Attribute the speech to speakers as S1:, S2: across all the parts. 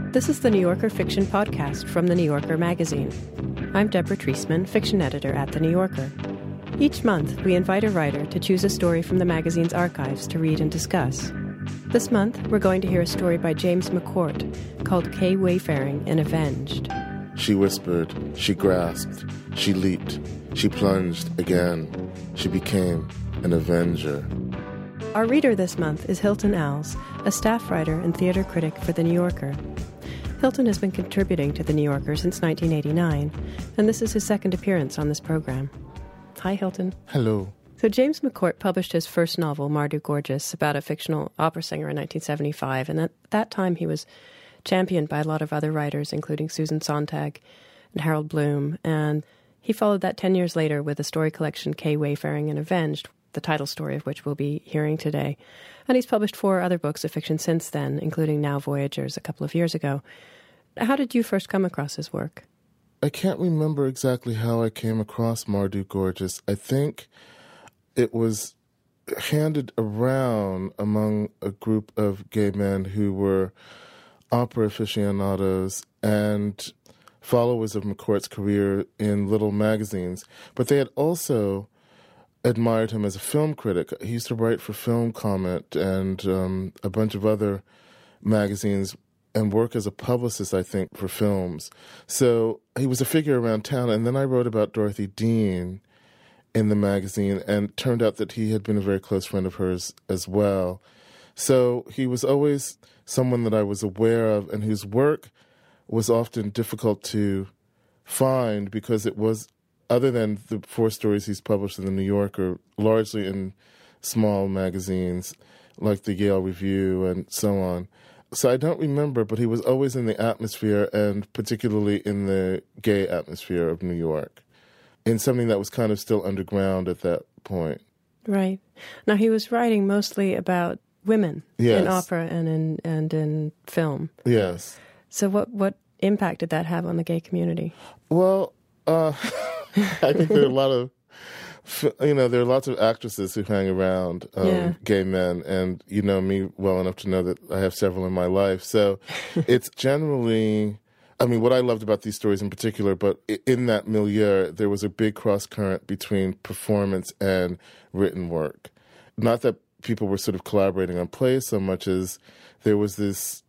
S1: This is the New Yorker Fiction Podcast from The New Yorker magazine. I'm Deborah Treisman, fiction editor at The New Yorker. Each month, we invite a writer to choose a story from the magazine's archives to read and discuss. This month, we're going to hear a story by James McCourt called Kay Wayfaring and Avenged.
S2: She whispered, she grasped, she leaped, she plunged again. She became an avenger.
S1: Our reader this month is Hilton Als, a staff writer and theater critic for The New Yorker. Hilton has been contributing to The New Yorker since 1989, and this is his second appearance on this program. Hi, Hilton.
S2: Hello.
S1: So James McCourt published his first novel, Mardu Gorgeous, about a fictional opera singer in 1975, and at that time he was championed by a lot of other writers, including Susan Sontag and Harold Bloom, and he followed that 10 years later with the story collection Kay Wayfaring and Avenged, the title story of which we'll be hearing today. And he's published 4 other books of fiction since then, including Now Voyagers a couple of years ago. How did you first come across his work?
S2: I can't remember exactly how I came across Mardu Gorgeous. I think it was handed around among a group of gay men who were opera aficionados and followers of McCourt's career in little magazines. But they had also admired him as a film critic. He used to write for Film Comment and a bunch of other magazines and work as a publicist, I think, for films. So he was a figure around town. And then I wrote about Dorothy Dean in the magazine, and it turned out that he had been a very close friend of hers as well. So he was always someone that I was aware of and whose work was often difficult to find because it was, other than the 4 stories he's published in The New Yorker, largely in small magazines like the Yale Review and so on. So I don't remember, but he was always in the atmosphere, and particularly in the gay atmosphere of New York, in something that was kind of still underground at that point.
S1: Right. Now, he was writing mostly about women in opera and in film.
S2: Yes.
S1: So what impact did that have on the gay community?
S2: Well, I think there are a lot of, there are lots of actresses who hang around gay men, and you know me well enough to know that I have several in my life. So it's generally, what I loved about these stories in particular, but in that milieu, there was a big cross current between performance and written work. Not that people were sort of collaborating on plays so much as there was this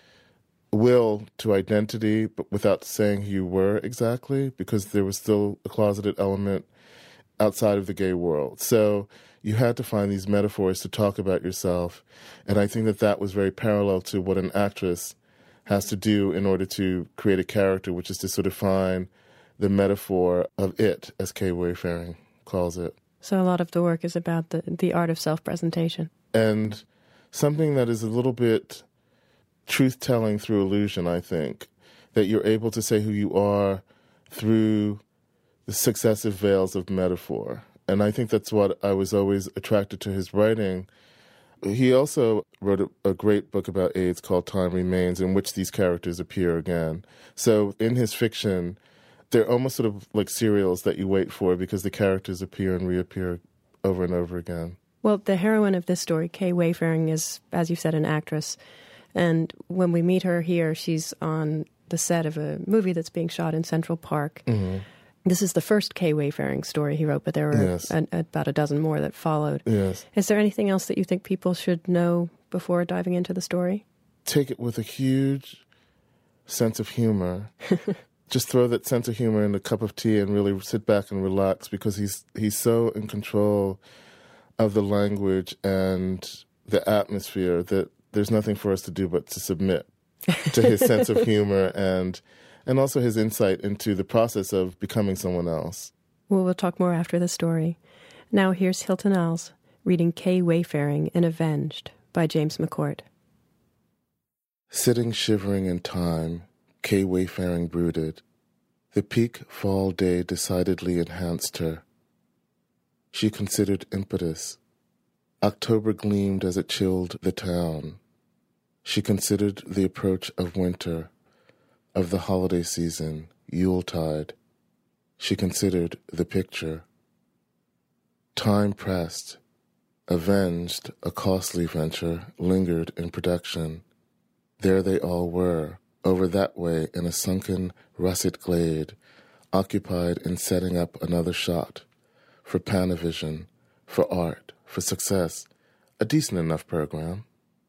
S2: will to identity, but without saying who you were exactly, because there was still a closeted element outside of the gay world. So you had to find these metaphors to talk about yourself. And I think that that was very parallel to what an actress has to do in order to create a character, which is to sort of find the metaphor of it, as Kay Wayfaring calls it.
S1: So a lot of the work is about the art of self-presentation.
S2: And something that is a little bit truth-telling through illusion, I think, that you're able to say who you are through the successive veils of metaphor. And I think that's what I was always attracted to his writing. He also wrote a great book about AIDS called Time Remains, in which these characters appear again. So in his fiction, they're almost sort of like serials that you wait for because the characters appear and reappear over and over again.
S1: Well, the heroine of this story, Kay Wayfaring, is, as you said, an actress. And when we meet her here, she's on the set of a movie that's being shot in Central Park. Mm-hmm. This is the first Kay Wayfaring story he wrote, but there were about a dozen more that followed.
S2: Yes.
S1: Is there anything else that you think people should know before diving into the story?
S2: Take it with a huge sense of humor. Just throw that sense of humor in a cup of tea and really sit back and relax, because he's so in control of the language and the atmosphere that there's nothing for us to do but to submit to his sense of humor and also his insight into the process of becoming someone else.
S1: Well, we'll talk more after the story. Now here's Hilton Als reading Kay Wayfaring and Avenged by James McCourt.
S2: Sitting shivering in time, Kay Wayfaring brooded. The peak fall day decidedly enhanced her. She considered impetus. October gleamed as it chilled the town. She considered the approach of winter, of the holiday season, Yuletide. She considered the picture. Time pressed. Avenged, a costly venture, lingered in production. There they all were, over that way in a sunken, russet glade, occupied in setting up another shot, for Panavision, for art, for success, a decent enough program.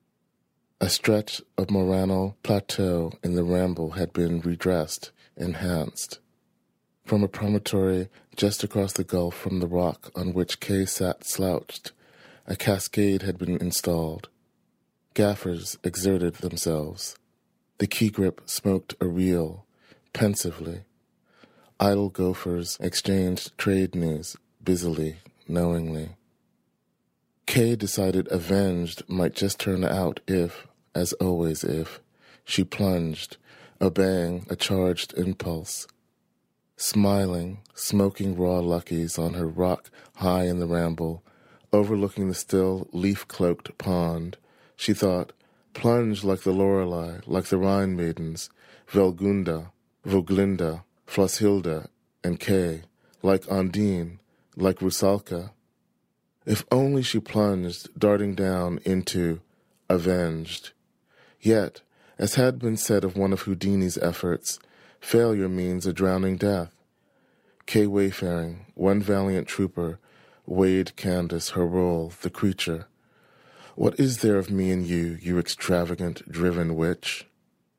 S2: A stretch of Morano Plateau in the Ramble had been redressed, enhanced. From a promontory just across the gulf from the rock on which Kay sat slouched, a cascade had been installed. Gaffers exerted themselves. The key grip smoked a reel, pensively. Idle gophers exchanged trade news, busily, knowingly. Kay decided Avenged might just turn out if, as always if, she plunged, obeying a charged impulse. Smiling, smoking raw luckies on her rock high in the Ramble, overlooking the still leaf-cloaked pond, she thought, plunge like the Lorelei, like the Rhine maidens, Velgunda, Voglinda, Flosshilda, and Kay, like Undine, like Rusalka. If only she plunged, darting down into Avenged. Yet, as had been said of one of Houdini's efforts, failure means a drowning death. Kay Wayfaring, one valiant trooper, weighed Candace, her role, the creature. What is there of me and you extravagant, driven witch?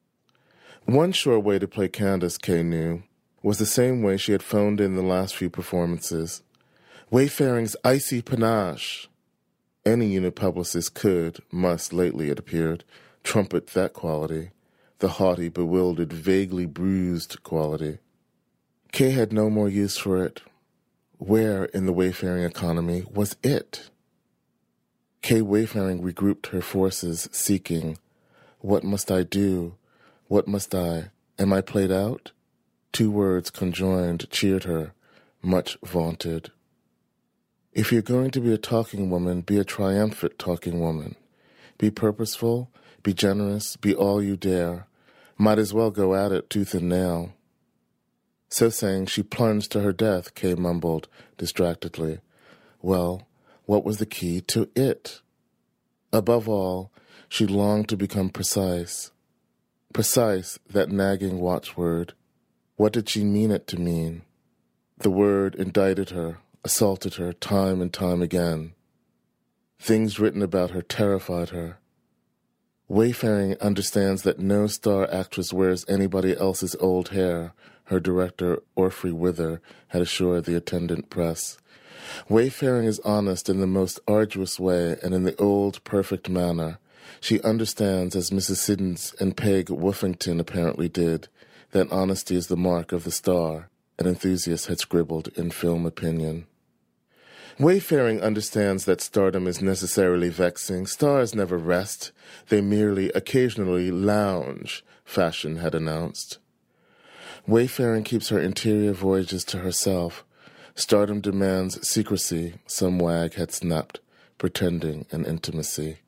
S2: One sure way to play Candace, Kay knew, was the same way she had phoned in the last few performances. Wayfaring's icy panache. Any unit publicist could, must lately, it appeared, trumpet that quality, the haughty, bewildered, vaguely bruised quality. Kay had no more use for it. Where in the Wayfaring economy was it? Kay Wayfaring regrouped her forces, seeking, what must I do? What must I? Am I played out? 2 words conjoined cheered her, much vaunted. If you're going to be a talking woman, be a triumphant talking woman. Be purposeful, be generous, be all you dare. Might as well go at it tooth and nail. So saying, she plunged to her death, Kay mumbled distractedly. Well, what was the key to it? Above all, she longed to become precise. Precise, that nagging watchword. What did she mean it to mean? The word indicted her, assaulted her time and time again. Things written about her terrified her. Wayfaring understands that no star actress wears anybody else's old hair, her director, Orphrey Wither, had assured the attendant press. Wayfaring is honest in the most arduous way and in the old, perfect manner. She understands, as Mrs. Siddons and Peg Woofington apparently did, that honesty is the mark of the star, an enthusiast had scribbled in Film Opinion. Wayfaring understands that stardom is necessarily vexing. Stars never rest. They merely occasionally lounge, fashion had announced. Wayfaring keeps her interior voyages to herself. Stardom demands secrecy, some wag had snapped, pretending an intimacy.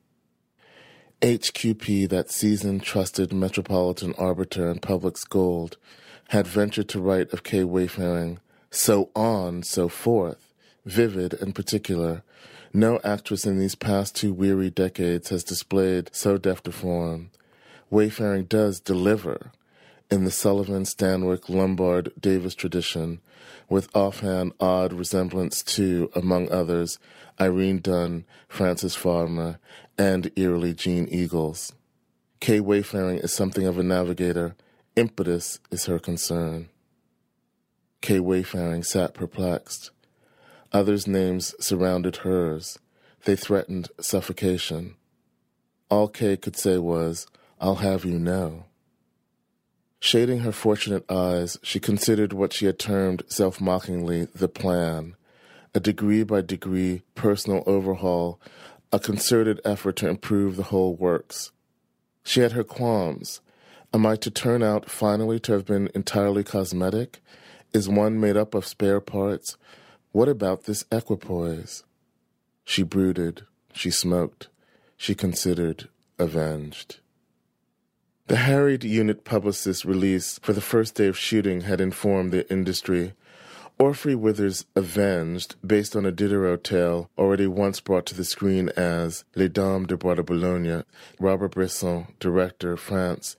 S2: HQP, that seasoned, trusted metropolitan arbiter and public's gold, had ventured to write of Kay Wayfaring, so on, so forth, vivid and particular. No actress in these past 2 weary decades has displayed so deft a form. Wayfaring does deliver, in the Sullivan, Stanwyck, Lombard, Davis tradition, with offhand odd resemblance to, among others, Irene Dunne, Frances Farmer, and eerily Jean Eagles. Kay Wayfaring is something of a navigator. Impetus is her concern. Kay Wayfaring sat perplexed. Others' names surrounded hers. They threatened suffocation. All Kay could say was, I'll have you know. Shading her fortunate eyes, she considered what she had termed self-mockingly the plan, a degree-by-degree personal overhaul, a concerted effort to improve the whole works. She had her qualms. Am I to turn out finally to have been entirely cosmetic? Is one made up of spare parts? What about this equipoise? She brooded, she smoked, she considered, avenged. The harried unit publicist's release for the first day of shooting had informed the industry. Orphrey Wither's Avenged, based on a Diderot tale already once brought to the screen as Les Dames de Bois de Boulogne, Robert Bresson, director, France,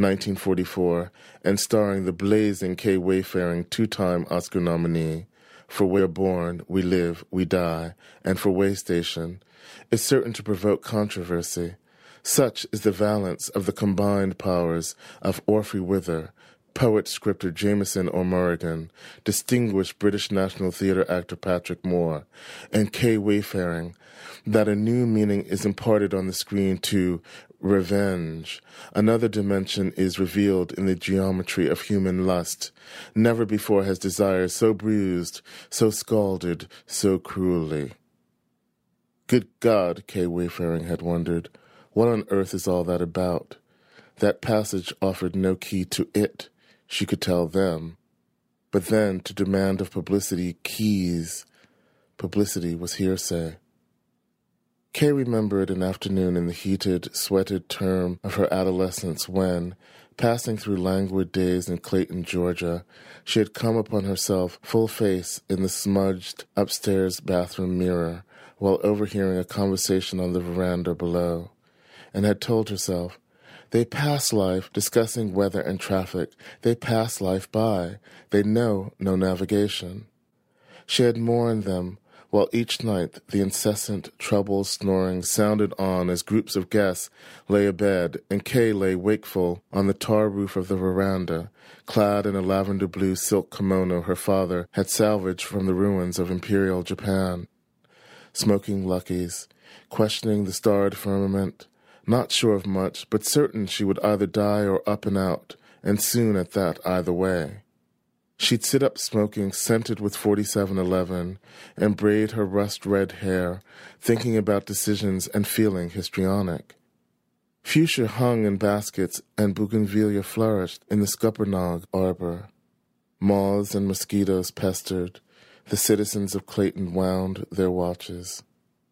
S2: 1944, and starring the blazing Kay Wayfaring two-time Oscar nominee for We're Born, We Live, We Die, and for Waystation, is certain to provoke controversy. Such is the valence of the combined powers of Orphrey Wither, poet-scripter Jameson O'Murrigan, distinguished British National Theatre actor Patrick Moore, and Kay Wayfaring, that a new meaning is imparted on the screen to revenge. Another dimension is revealed in the geometry of human lust. Never before has desire so bruised, so scalded, so cruelly. Good God, Kay Wayfaring had wondered, what on earth is all that about? That passage offered no key to it. She could tell them. But then, to demand of publicity keys, publicity was hearsay. Kay remembered an afternoon in the heated, sweated term of her adolescence when, passing through languid days in Clayton, Georgia, she had come upon herself full face in the smudged upstairs bathroom mirror while overhearing a conversation on the veranda below, and had told herself, they pass life discussing weather and traffic. They pass life by. They know no navigation. She had mourned them, while each night the incessant, troubled snoring sounded on as groups of guests lay abed, and Kay lay wakeful on the tar roof of the veranda, clad in a lavender-blue silk kimono her father had salvaged from the ruins of Imperial Japan, smoking Luckies, questioning the starred firmament, not sure of much, but certain she would either die or up and out, and soon at that either way. She'd sit up smoking, scented with 4711, and braid her rust-red hair, thinking about decisions and feeling histrionic. Fuchsia hung in baskets, and bougainvillea flourished in the Scuppernong arbor. Moths and mosquitoes pestered. The citizens of Clayton wound their watches.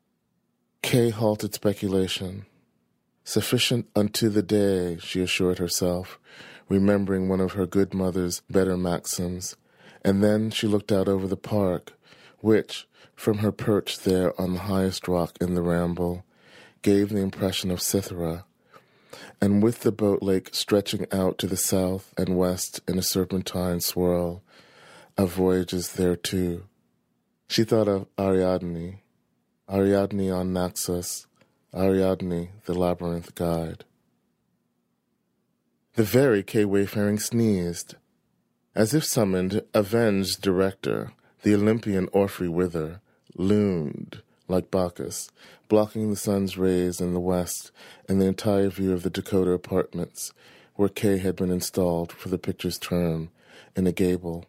S2: Kay halted speculation. Sufficient unto the day, she assured herself, remembering one of her good mother's better maxims, and then she looked out over the park, which, from her perch there on the highest rock in the Ramble, gave the impression of Cythera, and with the boat lake stretching out to the south and west in a serpentine swirl, of voyages thereto. She thought of Ariadne on Naxos, Ariadne, the Labyrinth Guide. The very Kay Wayfaring sneezed. As if summoned, avenged director, the Olympian Orphrey Wither, loomed, like Bacchus, blocking the sun's rays in the west and the entire view of the Dakota apartments, where Kay had been installed for the picture's term, in a gable.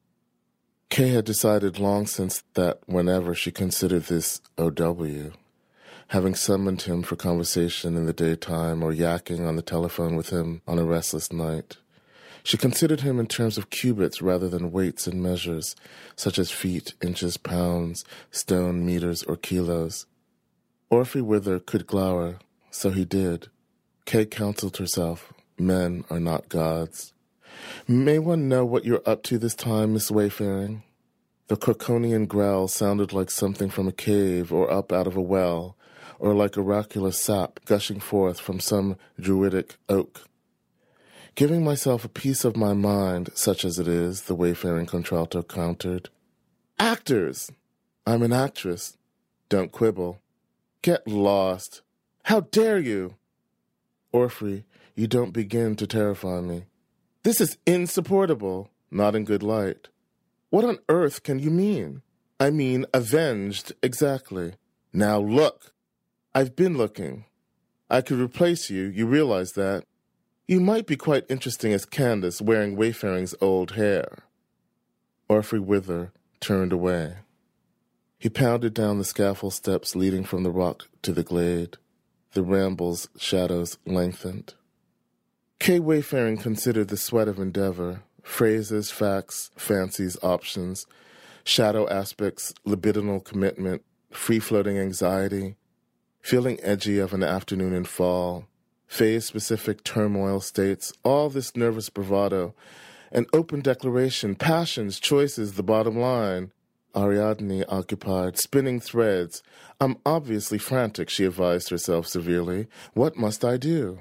S2: Kay had decided long since that whenever she considered this O.W., having summoned him for conversation in the daytime or yakking on the telephone with him on a restless night, she considered him in terms of cubits rather than weights and measures, such as feet, inches, pounds, stone, meters, or kilos. Orphrey Wither could glower, so he did. Kay counseled herself, men are not gods. May one know what you're up to this time, Miss Wayfaring? The Croconian growl sounded like something from a cave or up out of a well, or like oracular sap gushing forth from some druidic oak. Giving myself a piece of my mind, such as it is, the Wayfaring contralto countered. Actors! I'm an actress. Don't quibble. Get lost. How dare you? Orphrey, you don't begin to terrify me. This is insupportable, not in good light. What on earth can you mean? I mean avenged, exactly. Now look. I've been looking. I could replace you, you realize that. You might be quite interesting as Candace wearing Wayfaring's old hair. Orphrey Wither turned away. He pounded down the scaffold steps leading from the rock to the glade. The Ramble's shadows lengthened. Kay Wayfaring considered the sweat of endeavor, phrases, facts, fancies, options, shadow aspects, libidinal commitment, free-floating anxiety, feeling edgy of an afternoon in fall, phase-specific turmoil states, all this nervous bravado, An open declaration, passions, choices, the bottom line. Ariadne occupied, spinning threads. I'm obviously frantic, she advised herself severely. What must I do?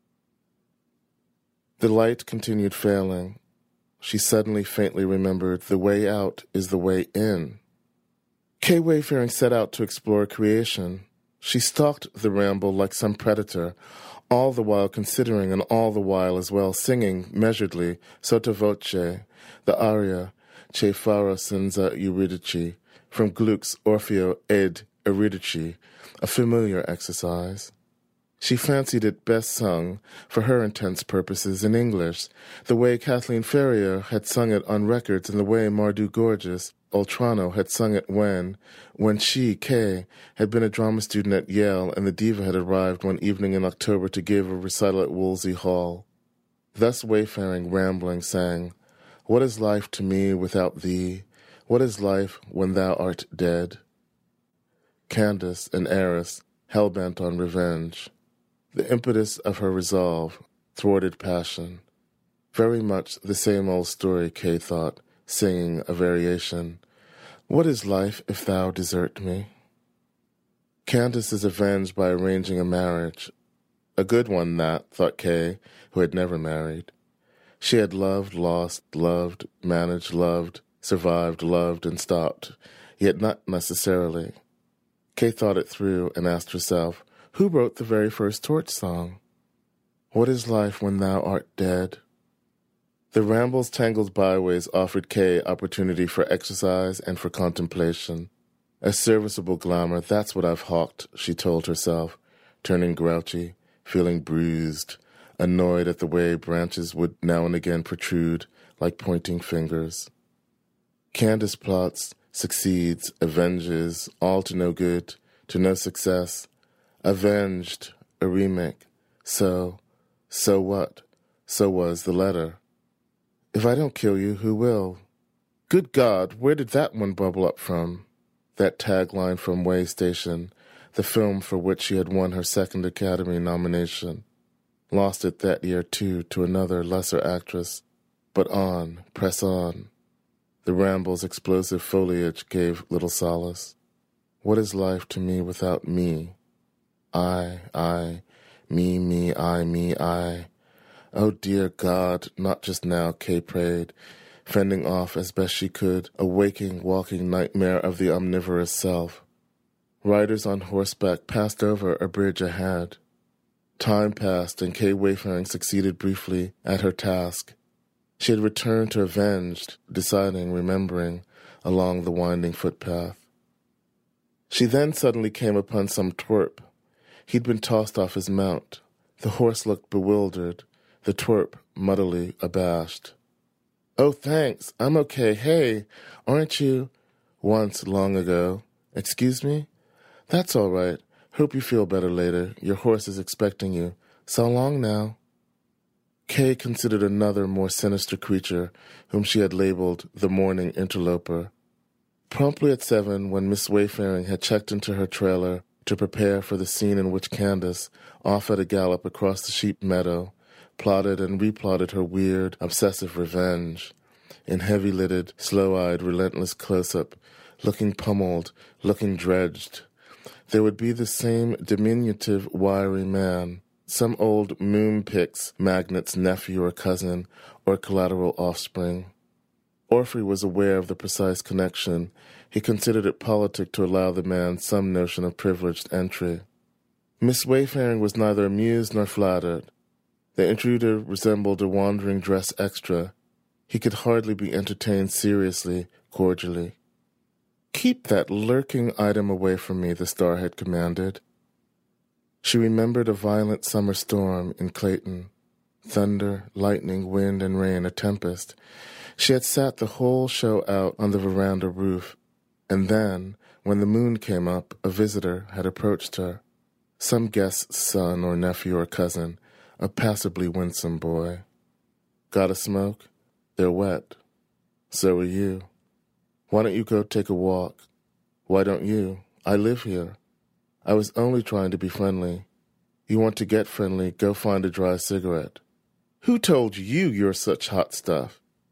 S2: The light continued failing. She suddenly faintly remembered the way out is the way in. Kay Wayfaring set out to explore creation. She stalked the ramble like some predator, all the while considering and all the while as well singing measuredly, sotto voce, the aria Che farò senza Euridice from Gluck's Orfeo ed Euridice, a familiar exercise. She fancied it best sung, for her intents purposes, in English, the way Kathleen Ferrier had sung it on records and the way Marduk Gorgeous, Oltrano, had sung it when she, Kay, had been a drama student at Yale and the diva had arrived one evening in October to give a recital at Wolsey Hall. Thus Wayfaring, rambling, sang, What is life to me without thee? What is life when thou art dead? Candace, an heiress, hell-bent on revenge. The impetus of her resolve, thwarted passion. Very much the same old story, Kay thought, singing a variation. What is life if thou desert me? Candace is avenged by arranging a marriage. A good one, that, thought Kay, who had never married. She had loved, lost, loved, managed, loved, survived, loved, and stopped, yet not necessarily. Kay thought it through and asked herself, who wrote the very first torch song? What is life when thou art dead? The ramble's tangled byways offered Kay opportunity for exercise and for contemplation. A serviceable glamour, that's what I've hawked, she told herself, turning grouchy, feeling bruised, annoyed at the way branches would now and again protrude like pointing fingers. Candace plots, succeeds, avenges, all to no good, to no success. Avenged, a remake. So what? So was the letter. If I don't kill you, who will? Good God, where did that one bubble up from? That tagline from Way Station, the film for which she had won her second Academy nomination. Lost it that year, too, to another, lesser actress. But on, press on. The ramble's explosive foliage gave little solace. What is life to me without me? I, me, I. Oh, dear God, not just now, Kay prayed, fending off as best she could a waking, walking nightmare of the omnivorous self. Riders on horseback passed over a bridge ahead. Time passed, and Kay Wayfaring succeeded briefly at her task. She had returned to avenged, deciding, remembering, along the winding footpath. She then suddenly came upon some twerp. He'd been tossed off his mount. The horse looked bewildered, the twerp muddily abashed. Oh, thanks, I'm okay. Hey, aren't you? Once, long ago. Excuse me? That's all right. Hope you feel better later. Your horse is expecting you. So long now. Kay considered another, more sinister creature, whom she had labeled the morning interloper. Promptly at 7, when Miss Wayfaring had checked into her trailer to prepare for the scene in which Candace, off at a gallop across the sheep meadow, plotted and replotted her weird, obsessive revenge, in heavy-lidded, slow-eyed, relentless close-up, looking pummeled, looking dredged. There would be the same diminutive, wiry man, some old Moonpix magnate's nephew or cousin, or collateral offspring. Orphy was aware of the precise connection. He considered it politic to allow the man some notion of privileged entry. Miss Wayfaring was neither amused nor flattered. The intruder resembled a wandering dress extra. He could hardly be entertained seriously, cordially. Keep that lurking item away from me, the star had commanded. She remembered a violent summer storm in Clayton. Thunder, lightning, wind, and rain, a tempest. She had sat the whole show out on the veranda roof, and then, when the moon came up, a visitor had approached her. Some guest's son or nephew or cousin, a passably winsome boy. Got a smoke? They're wet. So are you. Why don't you go take a walk? Why don't you? I live here. I was only trying to be friendly. You want to get friendly, go find a dry cigarette. Who told you you're such hot stuff?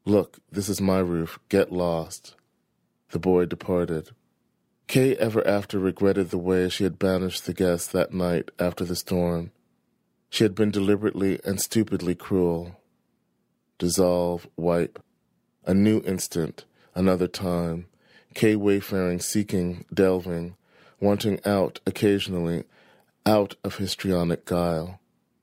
S2: Look, this is my roof. Get lost. The boy departed. Kay ever after regretted the way she had banished the guests that night after the storm. She had been deliberately and stupidly cruel. Dissolve, wipe. A new instant, another time. Kay wayfaring, seeking, delving, wanting out occasionally, out of histrionic guile.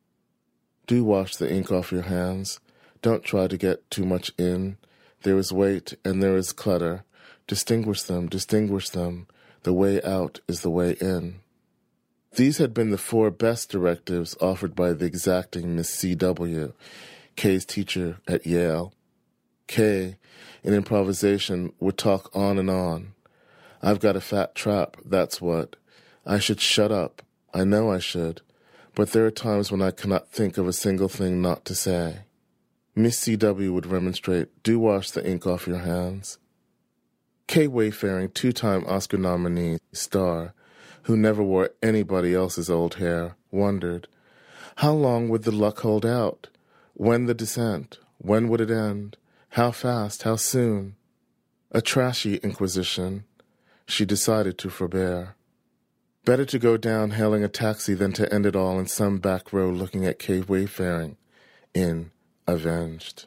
S2: Do wash the ink off your hands. Don't try to get too much in. There is weight and there is clutter. Distinguish them, distinguish them. The way out is the way in. These had been the 4 best directives offered by the exacting Miss C.W., Kay's teacher at Yale. Kay, in improvisation, would talk on and on. I've got a fat trap, that's what. I should shut up. I know I should. But there are times when I cannot think of a single thing not to say. Miss C.W. would remonstrate, do wash the ink off your hands. Kay Wayfaring, 2-time Oscar nominee, star, who never wore anybody else's old hair, wondered, how long would the luck hold out? When the descent? When would it end? How fast? How soon? A trashy inquisition. She decided to forbear. Better to go down hailing a taxi than to end it all in some back row looking at Kay Wayfaring, in Avenged.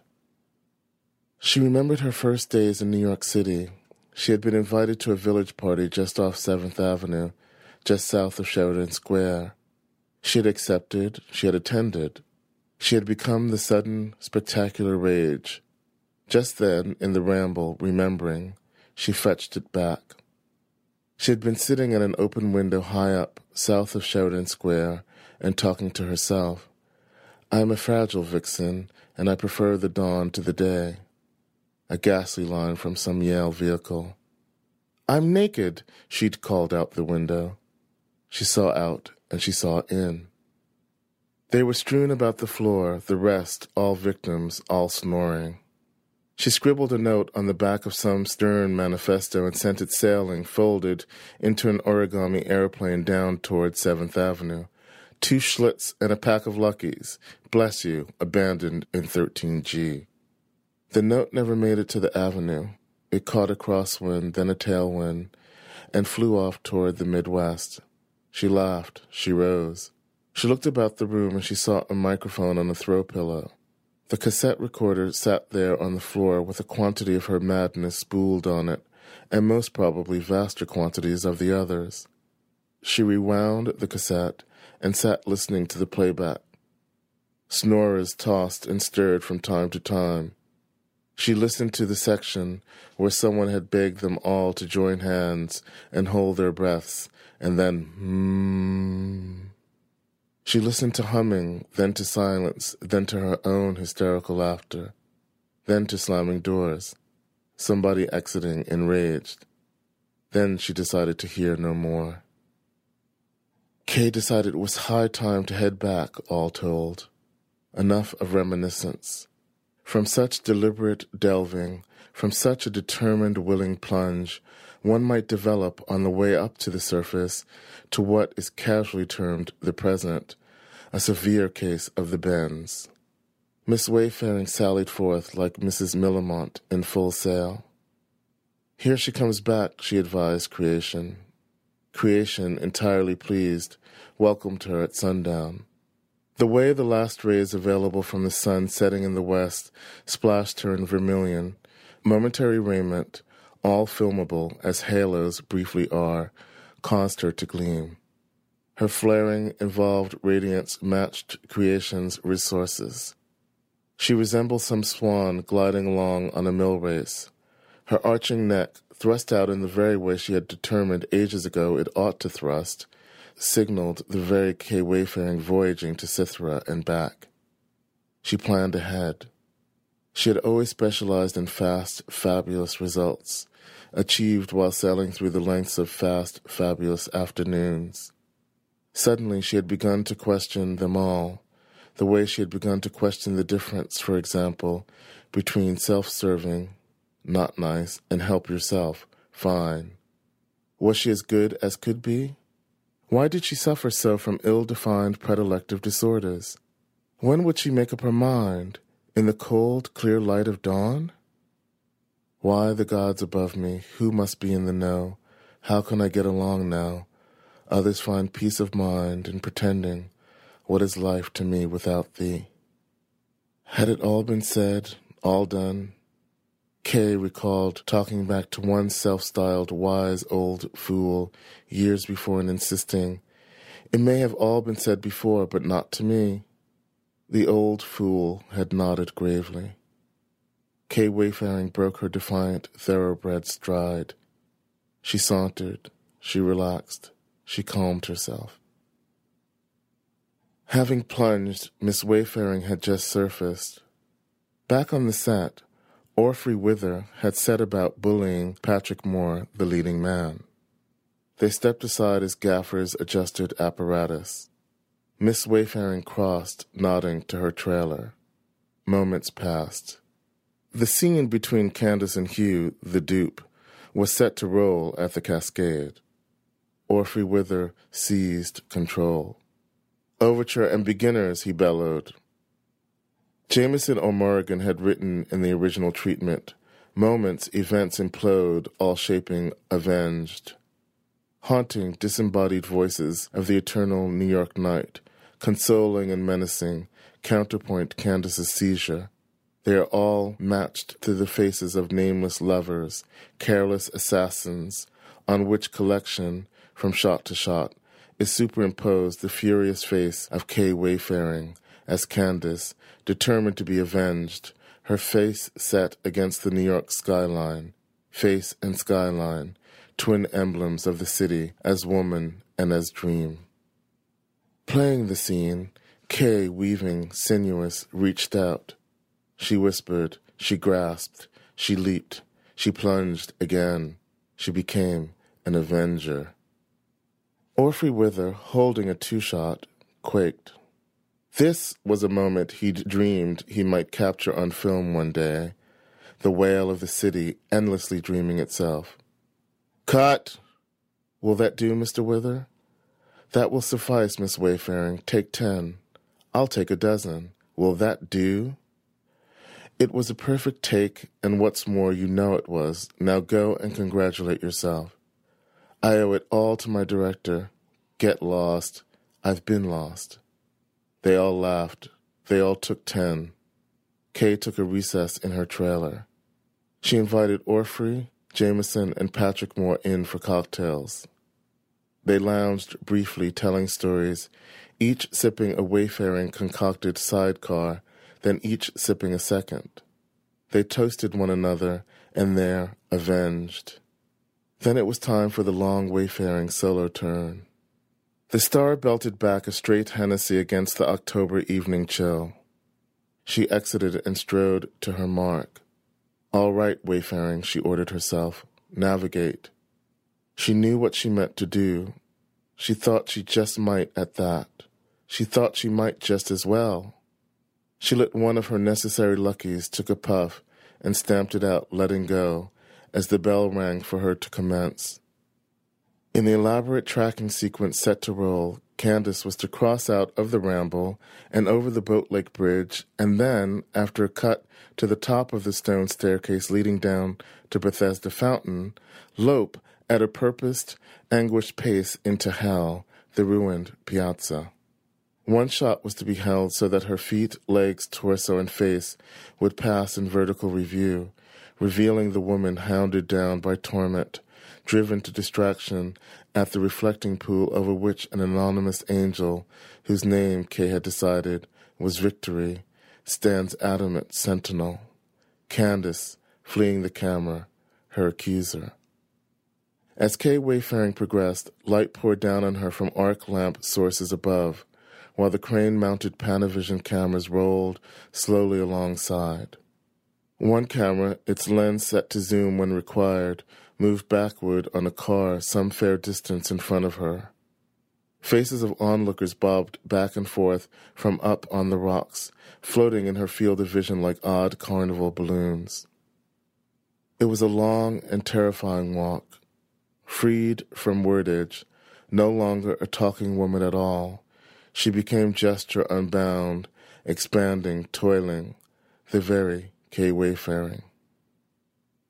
S2: She remembered her first days in New York City. She had been invited to a village party just off 7th Avenue, just south of Sheridan Square. She had accepted, she had attended. She had become the sudden, spectacular rage. Just then, in the ramble, remembering, she fetched it back. She had been sitting at an open window high up, south of Sheridan Square, and talking to herself. I am a fragile vixen, and I prefer the dawn to the day. A ghastly line from some Yale vehicle. I'm naked, she'd called out the window. She saw out, and she saw in. They were strewn about the floor, the rest, all victims, all snoring. She scribbled a note on the back of some stern manifesto and sent it sailing, folded, into an origami airplane down toward 7th Avenue. 2 Schlitz and a pack of Luckies. Bless you, abandoned in 13G. The note never made it to the avenue. It caught a crosswind, then a tailwind, and flew off toward the Midwest. She laughed. She rose. She looked about the room and she saw a microphone on a throw pillow. The cassette recorder sat there on the floor with a quantity of her madness spooled on it, and most probably vaster quantities of the others. She rewound the cassette and sat listening to the playback. Snorers tossed and stirred from time to time. She listened to the section where someone had begged them all to join hands and hold their breaths, and then She listened to humming, then to silence, then to her own hysterical laughter, then to slamming doors, somebody exiting enraged. Then she decided to hear no more. Kay decided it was high time to head back, all told. Enough of reminiscence. From such deliberate delving, from such a determined, willing plunge, one might develop on the way up to the surface to what is casually termed the present, a severe case of the bends. Miss Wayfaring sallied forth like Mrs. Millamont in full sail. Here she comes back, she advised Creation. Creation, entirely pleased, welcomed her at sundown. The way the last rays available from the sun setting in the west splashed her in vermilion, momentary raiment, all filmable as halos briefly are, caused her to gleam. Her flaring, involved radiance matched Creation's resources. She resembled some swan gliding along on a mill race. Her arching neck, thrust out in the very way she had determined ages ago it ought to thrust, signaled the very Kay Wayfaring voyaging to Cythera and back. She planned ahead. She had always specialized in fast, fabulous results, achieved while sailing through the lengths of fast, fabulous afternoons. Suddenly she had begun to question them all, the way she had begun to question the difference, for example, between self-serving, not nice, and help yourself, fine. Was she as good as could be? Why did she suffer so from ill-defined predilective disorders? When would she make up her mind? In the cold, clear light of dawn? Why the gods above me? Who must be in the know? How can I get along now? Others find peace of mind in pretending. What is life to me without thee? Had it all been said, all done? Kay recalled talking back to one self-styled wise old fool years before and insisting, "It may have all been said before, but not to me." The old fool had nodded gravely. Kay Wayfaring broke her defiant, thoroughbred stride. She sauntered, she relaxed, she calmed herself. Having plunged, Miss Wayfaring had just surfaced. Back on the set, Orphrey Wither had set about bullying Patrick Moore, the leading man. They stepped aside as gaffers adjusted apparatus. Miss Wayfaring crossed, nodding to her trailer. Moments passed. The scene between Candace and Hugh, the dupe, was set to roll at the Cascade. Orphrey Wither seized control. "Overture and beginners," he bellowed. Jameson O'Morrigan had written in the original treatment, "Moments, events implode, all shaping avenged." Haunting, disembodied voices of the eternal New York night, consoling and menacing, counterpoint Candace's seizure. They are all matched to the faces of nameless lovers, careless assassins, on which collection, from shot to shot, is superimposed the furious face of Kay Wayfaring, as Candace, determined to be avenged, her face set against the New York skyline, face and skyline, twin emblems of the city as woman and as dream. Playing the scene, Kay, weaving, sinuous, reached out. She whispered, she grasped, she leaped, she plunged again. She became an avenger. Orphrey Wither, holding a two-shot, quaked. This was a moment he'd dreamed he might capture on film one day, the wail of the city endlessly dreaming itself. "Cut! Will that do, Mr. Wither?" "That will suffice, Miss Wayfaring. Take 10. I'll take a dozen. Will that do?" "It was a perfect take, and what's more, you know it was. Now go and congratulate yourself." "I owe it all to my director. Get lost. I've been lost." They all laughed. They all took 10. Kay took a recess in her trailer. She invited Orphrey, Jameson, and Patrick Moore in for cocktails. They lounged briefly, telling stories, each sipping a Wayfaring concocted sidecar, then each sipping a second. They toasted one another, and there, avenged. Then it was time for the long Wayfaring solo turn. The star belted back a straight Hennessy against the October evening chill. She exited and strode to her mark. "All right, Wayfaring," she ordered herself. "Navigate." She knew what she meant to do. She thought she just might at that. She thought she might just as well. She lit one of her necessary luckies, took a puff, and stamped it out, letting go, as the bell rang for her to commence. In the elaborate tracking sequence set to roll, Candace was to cross out of the Ramble and over the Boat Lake Bridge, and then, after a cut to the top of the stone staircase leading down to Bethesda Fountain, lope at a purposed, anguished pace into hell, the ruined piazza. One shot was to be held so that her feet, legs, torso, and face would pass in vertical review, revealing the woman hounded down by torment, driven to distraction at the reflecting pool over which an anonymous angel, whose name Kay had decided was Victory, stands adamant sentinel. Candace, fleeing the camera, her accuser. As Kay Wayfaring progressed, light poured down on her from arc lamp sources above, while the crane-mounted Panavision cameras rolled slowly alongside. One camera, its lens set to zoom when required, moved backward on a car some fair distance in front of her. Faces of onlookers bobbed back and forth from up on the rocks, floating in her field of vision like odd carnival balloons. It was a long and terrifying walk. Freed from wordage, no longer a talking woman at all, she became gesture unbound, expanding, toiling, the very Kay Wayfaring.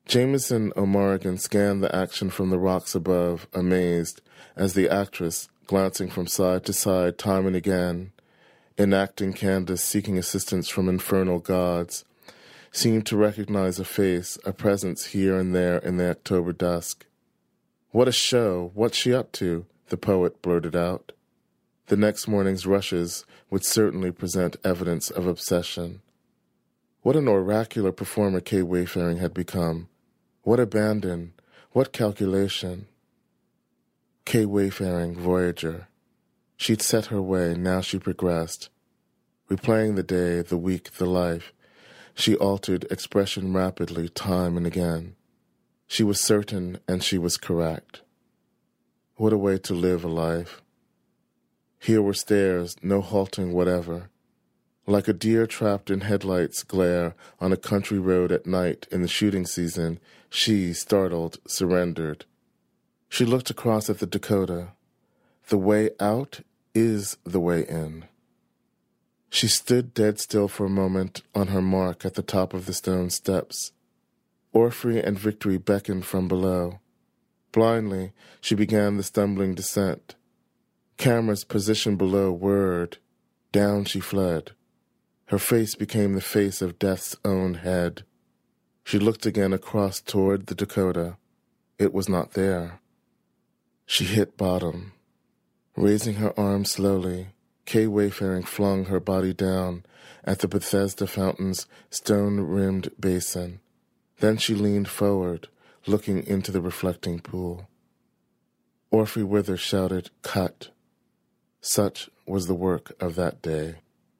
S2: Jameson O'Morrigan scanned the action from the rocks above, amazed, as the actress, glancing from side to side time and again, enacting Candace seeking assistance from infernal gods, seemed to recognize a face, a presence here and there in the October dusk. "What a show! What's she up to?" the poet blurted out. The next morning's rushes would certainly present evidence of obsession. What an oracular performer Kay Wayfaring had become. What abandon, what calculation. Kay Wayfaring, voyager. She'd set her way, now she progressed. Replaying the day, the week, the life, she altered expression rapidly, time and again. She was certain, and she was correct. What a way to live a life. Here were stairs, no halting whatever. Like a deer trapped in headlights' glare on a country road at night in the shooting season, she, startled, surrendered. She looked across at the Dakota. The way out is the way in. She stood dead still for a moment on her mark at the top of the stone steps. Orphrey and Victory beckoned from below. Blindly, she began the stumbling descent. Cameras positioned below whirred. Down she fled. Her face became the face of death's own head. She looked again across toward the Dakota. It was not there. She hit bottom. Raising her arm slowly, Kay Wayfaring flung her body down at the Bethesda Fountain's stone-rimmed basin. Then she leaned forward, looking into the reflecting pool. Orphrey Withers shouted, "Cut!" Such was the work of that day.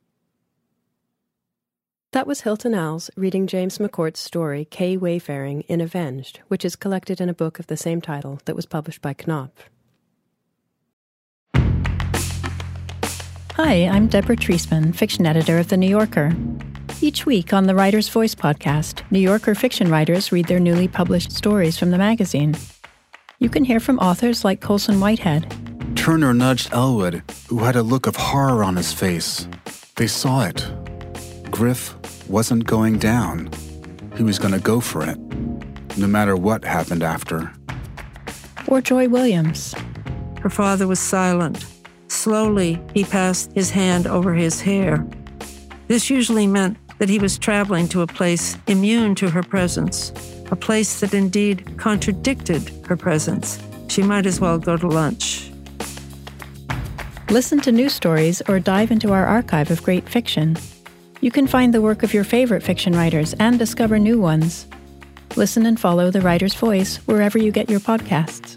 S1: That was Hilton Als reading James McCourt's story, Kay Wayfaring in Avenged, which is collected in a book of the same title that was published by Knopf.
S3: Hi, I'm Deborah Treisman, fiction editor of The New Yorker. Each week on the Writer's Voice podcast, New Yorker fiction writers read their newly published stories from the magazine. You can hear from authors like Colson Whitehead.
S4: Turner nudged Elwood, who had a look of horror on his face. They saw it. Griff wasn't going down. He was going to go for it, no matter what happened after.
S3: Or Joy Williams.
S5: Her father was silent. Slowly, he passed his hand over his hair. This usually meant that he was traveling to a place immune to her presence, a place that indeed contradicted her presence. She might as well go to lunch.
S3: Listen to new stories or dive into our archive of great fiction. You can find the work of your favorite fiction writers and discover new ones. Listen and follow The Writer's Voice wherever you get your podcasts.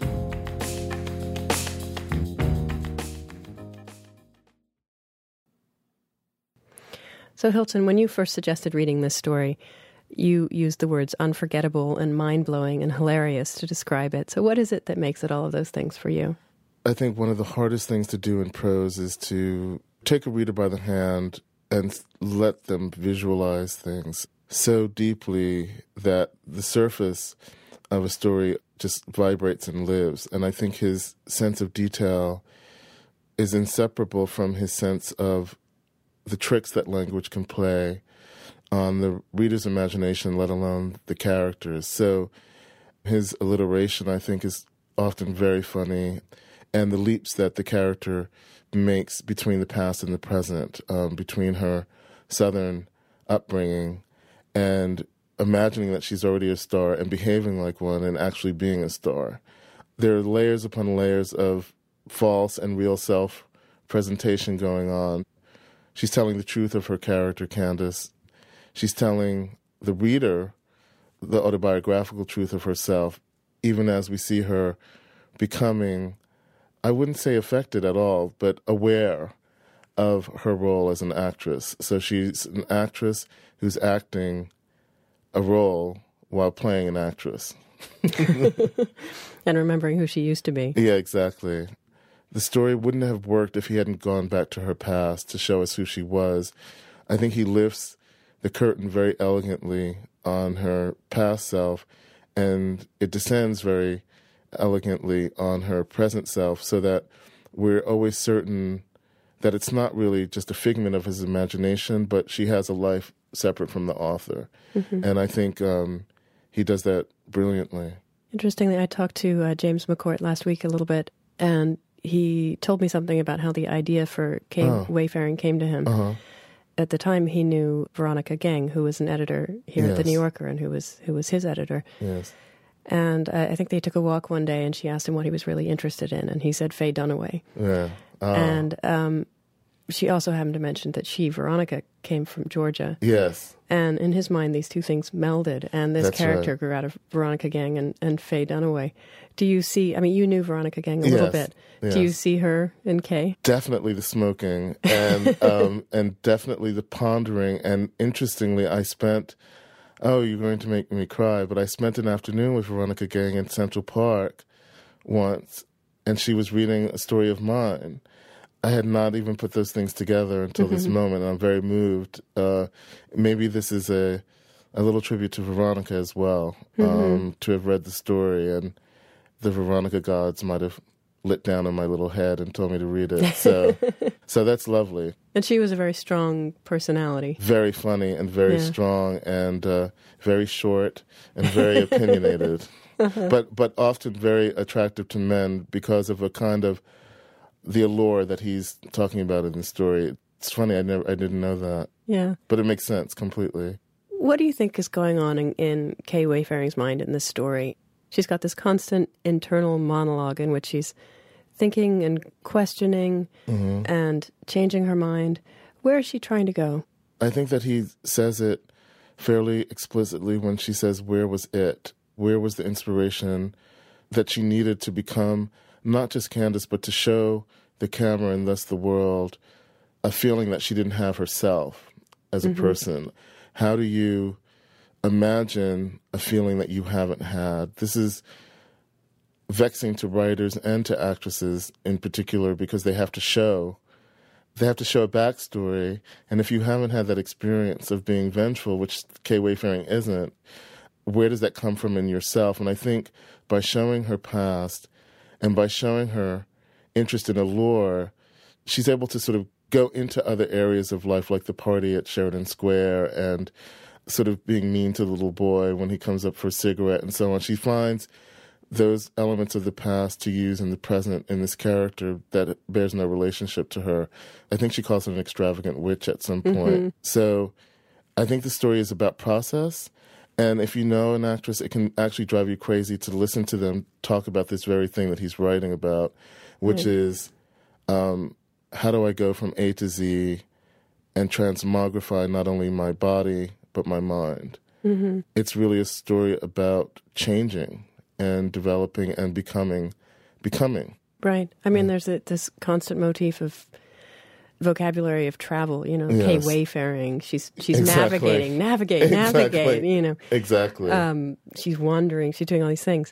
S1: So, Hilton, when you first suggested reading this story, you used the words unforgettable and mind-blowing and hilarious to describe it. So what is it that makes it all of those things for you?
S2: I think one of the hardest things to do in prose is to take a reader by the hand and let them visualize things so deeply that the surface of a story just vibrates and lives. And I think his sense of detail is inseparable from his sense of the tricks that language can play on the reader's imagination, let alone the characters. So his alliteration, I think, is often very funny. And the leaps that the character makes between the past and the present, between her Southern upbringing and imagining that she's already a star and behaving like one and actually being a star. There are layers upon layers of false and real self presentation going on. She's telling the truth of her character, Candace. She's telling the reader the autobiographical truth of herself, even as we see her becoming, I wouldn't say affected at all, but aware of her role as an actress. So she's an actress who's acting a role while playing an actress.
S1: And remembering who she used to be.
S2: Yeah, exactly. The story wouldn't have worked if he hadn't gone back to her past to show us who she was. I think he lifts the curtain very elegantly on her past self, and it descends very elegantly on her present self, so that we're always certain that it's not really just a figment of his imagination, but she has a life separate from the author. Mm-hmm. And I think he does that brilliantly.
S1: Interestingly, I talked to James McCourt last week a little bit, and he told me something about how the idea for Wayfaring came to him.
S2: Uh-huh.
S1: At the time, he knew Veronica Gang, who was an editor here at The New Yorker, and who was his editor.
S2: Yes.
S1: And I think they took a walk one day, and she asked him what he was really interested in, and he said Faye Dunaway.
S2: Yeah. Oh.
S1: And she also happened to mention that Veronica, came from Georgia.
S2: Yes.
S1: And in his mind, these two things melded, and this
S2: That's
S1: character
S2: right.
S1: grew out of Veronica Gang and Faye Dunaway. Do you see, I mean, you knew Veronica Gang a little bit.
S2: Yes.
S1: Do you see her in Kay?
S2: Definitely the smoking and and definitely the pondering. And interestingly, I spent, you're going to make me cry, but I spent an afternoon with Veronica Gang in Central Park once, and she was reading a story of mine. I had not even put those things together until this moment, and I'm very moved. Maybe this is a little tribute to Veronica as well, to have read the story, and the Veronica gods might have lit down in my little head and told me to read it. So that's lovely.
S1: And she was a very strong personality.
S2: Very funny and very strong and very short and very opinionated, but often very attractive to men because of a kind of the allure that he's talking about in the story. It's funny, I didn't know that.
S1: Yeah.
S2: But it makes sense completely.
S1: What do you think is going on in Kay Wayfaring's mind in this story? She's got this constant internal monologue in which she's thinking and questioning and changing her mind. Where is she trying to go?
S2: I think that he says it fairly explicitly when she says, where was it? Where was the inspiration that she needed to become not just Candace, but to show the camera and thus the world a feeling that she didn't have herself as a person? How do you imagine a feeling that you haven't had? This is vexing to writers and to actresses in particular because they have to show a backstory, and if you haven't had that experience of being vengeful, which Kay Wayfaring isn't, where does that come from in yourself? And I think by showing her past and by showing her interest in allure, she's able to sort of go into other areas of life, like the party at Sheridan Square and sort of being mean to the little boy when he comes up for a cigarette and so on. She finds those elements of the past to use in the present in this character that bears no relationship to her. I think she calls her an extravagant witch at some point. So I think the story is about process. And if you know an actress, it can actually drive you crazy to listen to them talk about this very thing that he's writing about, which is how do I go from A to Z and transmogrify not only my body, but my mind. It's really a story about changing and developing and becoming.
S1: Right. I mean, there's this constant motif of vocabulary of travel, Kay Wayfaring. She's
S2: Exactly.
S1: navigate,
S2: Exactly.
S1: She's wandering, she's doing all these things.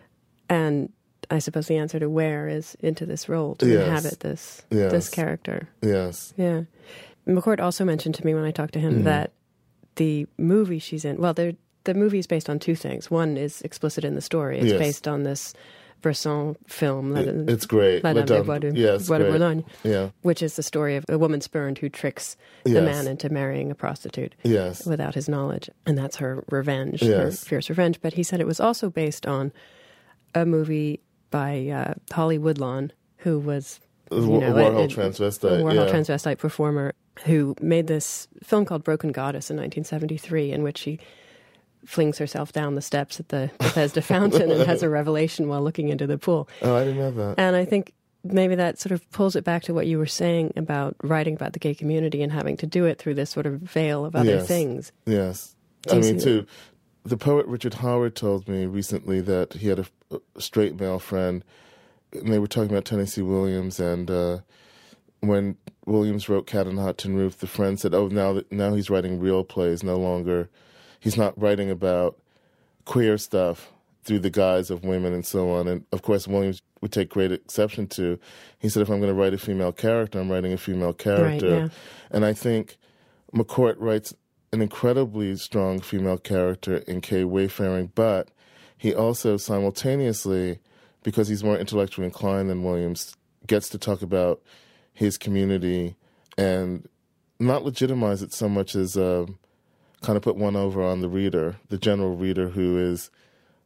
S1: And I suppose the answer to where is into this role, to inhabit this character.
S2: Yes.
S1: Yeah. McCourt also mentioned to me when I talked to him that the movie she's in, the movie is based on two things. One is explicit in the story. It's based on this Bresson film.
S2: It's great.
S1: Bois de Boulogne, which is the story of a woman spurned who tricks a man into marrying a prostitute without his knowledge. And that's her revenge, her fierce revenge. But he said it was also based on a movie by Holly Woodlawn, who was
S2: a Warhol transvestite
S1: performer who made this film called Broken Goddess in 1973, in which she flings herself down the steps at the Bethesda fountain and has a revelation while looking into the pool.
S2: Oh, I didn't know that.
S1: And I think maybe that sort of pulls it back to what you were saying about writing about the gay community and having to do it through this sort of veil of other things.
S2: Yes. Too. The poet Richard Howard told me recently that he had a straight male friend, and they were talking about Tennessee Williams, and when Williams wrote Cat on the Hot Tin Roof, the friend said, now he's writing real plays, no longer. He's not writing about queer stuff through the guise of women and so on. And, of course, Williams would take great exception to. He said, if I'm going to write a female character, I'm writing a female character.
S1: Right, yeah.
S2: And I think McCourt writes an incredibly strong female character in Kay Wayfaring, but he also simultaneously, because he's more intellectually inclined than Williams, gets to talk about his community and not legitimize it so much as kind of put one over on the reader, the general reader who is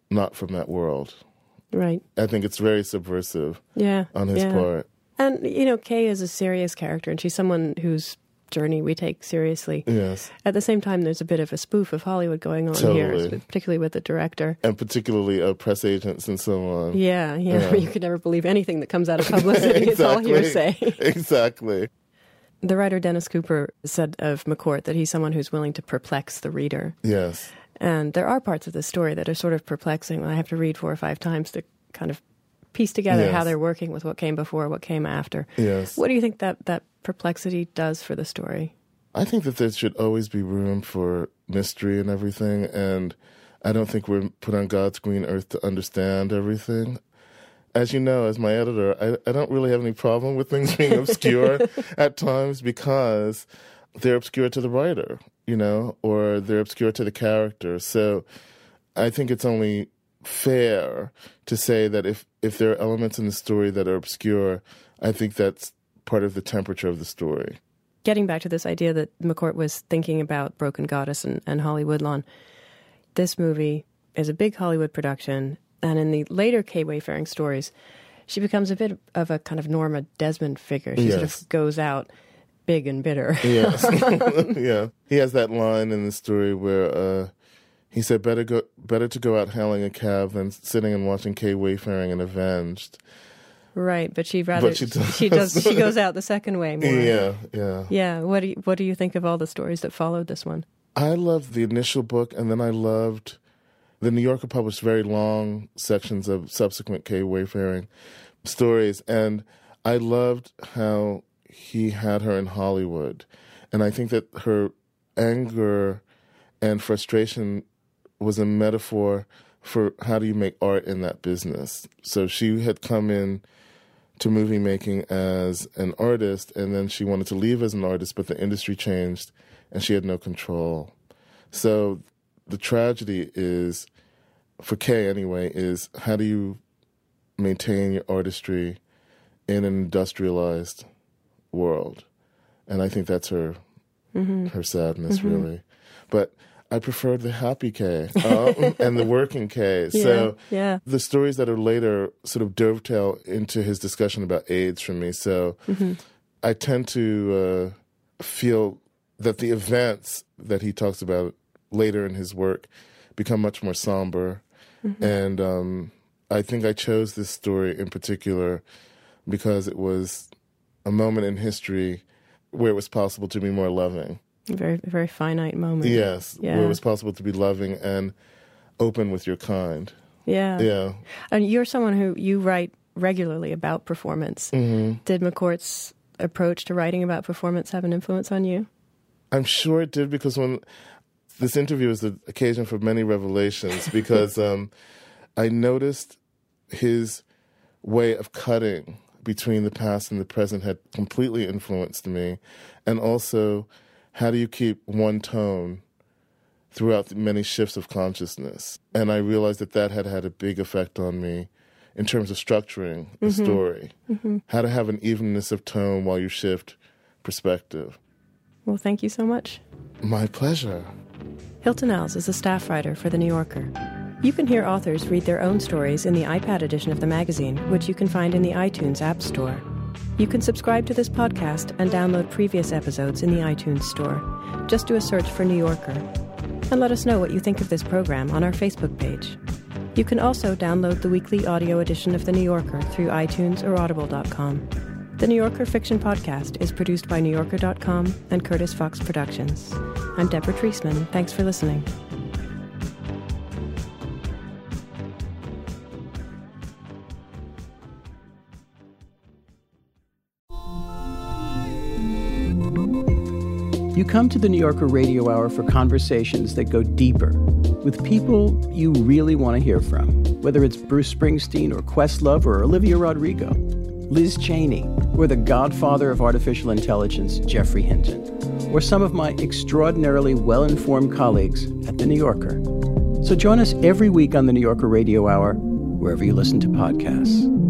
S2: not from that world.
S1: Right.
S2: I think it's very subversive on his part.
S1: And, Kay is a serious character, and she's someone whose journey we take seriously.
S2: Yes.
S1: At the same time, there's a bit of a spoof of Hollywood going on here, particularly with the director.
S2: And particularly press agents and so on.
S1: Yeah. You could never believe anything that comes out of publicity. It's all hearsay.
S2: Exactly.
S1: The writer Dennis Cooper said of McCourt that he's someone who's willing to perplex the reader.
S2: Yes.
S1: And there are parts of the story that are sort of perplexing. I have to read 4 or 5 times to kind of piece together how they're working with what came before, what came after.
S2: Yes.
S1: What do you think that perplexity does for the story?
S2: I think that there should always be room for mystery and everything, and I don't think we're put on God's green earth to understand everything. As you know, as my editor, I don't really have any problem with things being obscure at times because they're obscure to the writer, or they're obscure to the character. So I think it's only fair to say that if there are elements in the story that are obscure, I think that's part of the temperature of the story.
S1: Getting back to this idea that McCourt was thinking about Broken Goddess and Holly Woodlawn, this movie is a big Hollywood production, and in the later Kay Wayfaring stories, she becomes a bit of a kind of Norma Desmond figure. She sort of goes out big and bitter.
S2: Yes. Yeah. He has that line in the story where he said, better to go out hailing a cab than sitting and watching Kay Wayfaring and Avenged.
S1: Right, but she goes out the second way more.
S2: Yeah.
S1: Yeah. What do you think of all the stories that followed this one?
S2: I loved the initial book, and then I loved the New Yorker published very long sections of subsequent Kay Wayfaring stories, and I loved how he had her in Hollywood. And I think that her anger and frustration was a metaphor for how do you make art in that business. So she had come in to movie making as an artist, and then she wanted to leave as an artist, but the industry changed and she had no control. So the tragedy is, for Kay anyway, is how do you maintain your artistry in an industrialized world? And I think that's her sadness, really. But I preferred the happy Kay and the working Kay. So the stories that are later sort of dovetail into his discussion about AIDS for me. So I tend to feel that the events that he talks about later in his work become much more somber. And I think I chose this story in particular because it was a moment in history where it was possible to be more loving.
S1: A very, very finite moment.
S2: Yes, where it was possible to be loving and open with your kind.
S1: Yeah. And you're someone who you write regularly about performance. Did McCourt's approach to writing about performance have an influence on you?
S2: I'm sure it did, because when this interview was the occasion for many revelations, because I noticed his way of cutting between the past and the present had completely influenced me. And also, how do you keep one tone throughout the many shifts of consciousness? And I realized that had had a big effect on me in terms of structuring the story. How to have an evenness of tone while you shift perspective.
S1: Well, thank you so much.
S2: My pleasure.
S1: Hilton Els is a staff writer for The New Yorker. You can hear authors read their own stories in the iPad edition of the magazine, which you can find in the iTunes App Store. You can subscribe to this podcast and download previous episodes in the iTunes Store. Just do a search for New Yorker. And let us know what you think of this program on our Facebook page. You can also download the weekly audio edition of The New Yorker through iTunes or Audible.com. The New Yorker Fiction Podcast is produced by NewYorker.com and Curtis Fox Productions. I'm Deborah Treisman. Thanks for listening.
S6: You come to the New Yorker Radio Hour for conversations that go deeper with people you really want to hear from, whether it's Bruce Springsteen or Questlove or Olivia Rodrigo, Liz Cheney, or the godfather of artificial intelligence, Geoffrey Hinton, or some of my extraordinarily well-informed colleagues at The New Yorker. So join us every week on the New Yorker Radio Hour, wherever you listen to podcasts.